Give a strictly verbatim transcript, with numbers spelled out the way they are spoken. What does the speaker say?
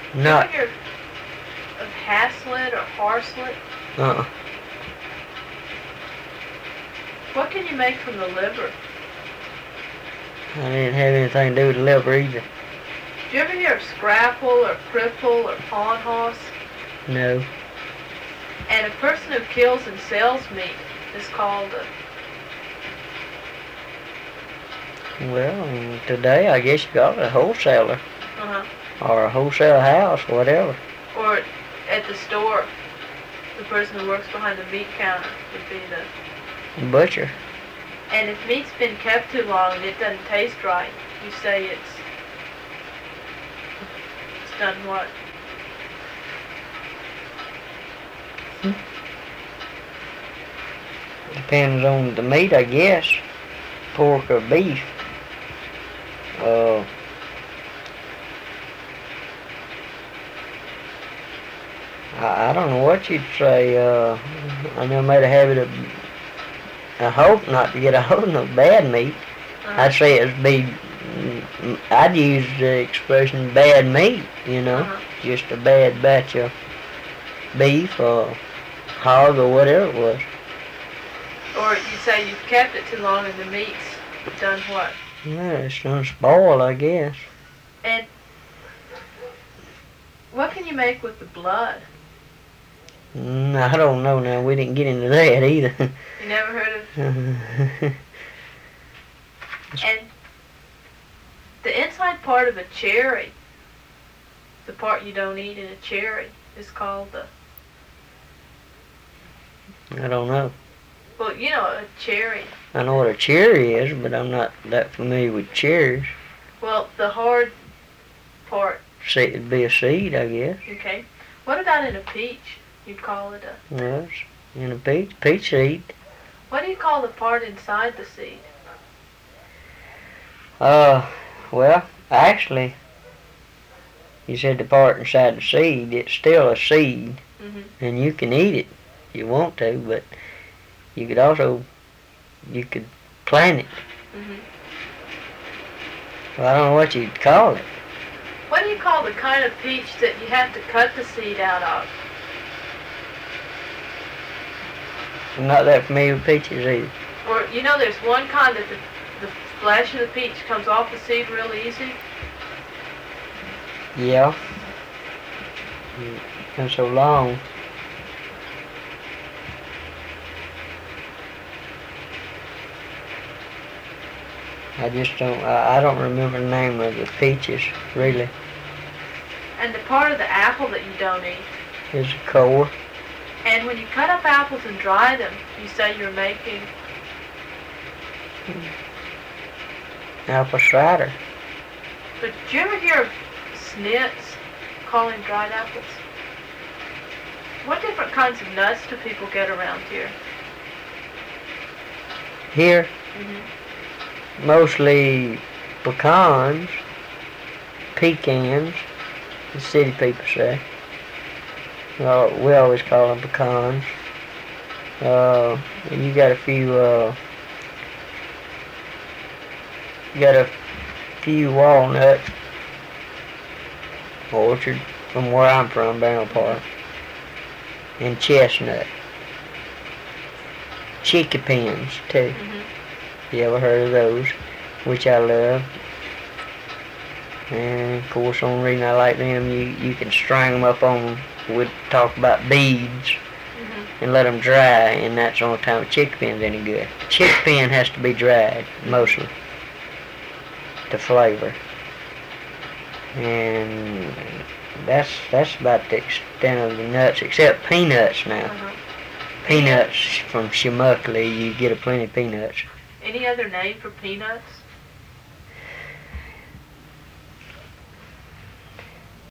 Not. You ever hear of haslet or harslet? Uh-uh. What can you make from the liver? I didn't have anything to do with the liver either. Do you ever hear of scrapple or cripple or pawn hoss? No. And a person who kills and sells meat is called a... Well, today I guess you got a wholesaler. Uh-huh. Or a wholesale house, whatever. Or at the store, the person who works behind the meat counter would be the... Butcher. And if meat's been kept too long and it doesn't taste right, you say it's... It's done what? Hmm. Depends on the meat, I guess. Pork or beef. Uh... I, I don't know what you'd say. Uh, I never made a habit of... I hope not to get a hold of no bad meat. Uh-huh. I'd say it'd be... I'd use the expression bad meat, you know. Uh-huh. Just a bad batch of beef or hog or whatever it was. Or you say you've kept it too long and the meat's done what? Yeah, it's gonna spoil, I guess. And what can you make with the blood? Mm, I don't know now. We didn't get into that either. You never heard of... And the inside part of a cherry, the part you don't eat in a cherry, is called the... I don't know. Well, you know, a cherry. I know what a cherry is, but I'm not that familiar with cherries. Well, the hard part. See, it'd be a seed, I guess. Okay. What about in a peach? You'd call it a... Yes, in a peach, peach seed. What do you call the part inside the seed? Uh, well, actually, you said the part inside the seed, it's still a seed, Mm-hmm. and you can eat it if you want to, but you could also, you could plant it. Mm-hmm. Well, I don't know what you'd call it. What do you call the kind of peach that you have to cut the seed out of? I'm not that familiar with peaches either. Or, you know, there's one kind that the, the flesh of the peach comes off the seed real easy. Yeah. And so long. I just don't, I, I don't remember the name of the peaches, really. And the part of the apple that you don't eat. Is the core. And when you cut up apples and dry them, you say you're making... Apple cider. But did you ever hear of snits calling dried apples? What different kinds of nuts do people get around here? Here, Mm-hmm. mostly pecans, pecans, the city people say. Uh, we always call them pecans. Uh, you got a few, uh, you got a few walnut orchard from where I'm from, Barrow Park, and chestnut. Chickpeas too. Mm-hmm. You ever heard of those? Which I love. And of course, the only reason I like them, you, you can string them up on, we'd talk about beads, Mm-hmm. and let them dry, and that's the only time a chickpea's any good. Chickpea has to be dried, mostly, to flavor. And that's that's about the extent of the nuts, except peanuts now. Uh-huh. Peanuts from Shamuckley, you get a plenty of peanuts. Any other name for peanuts?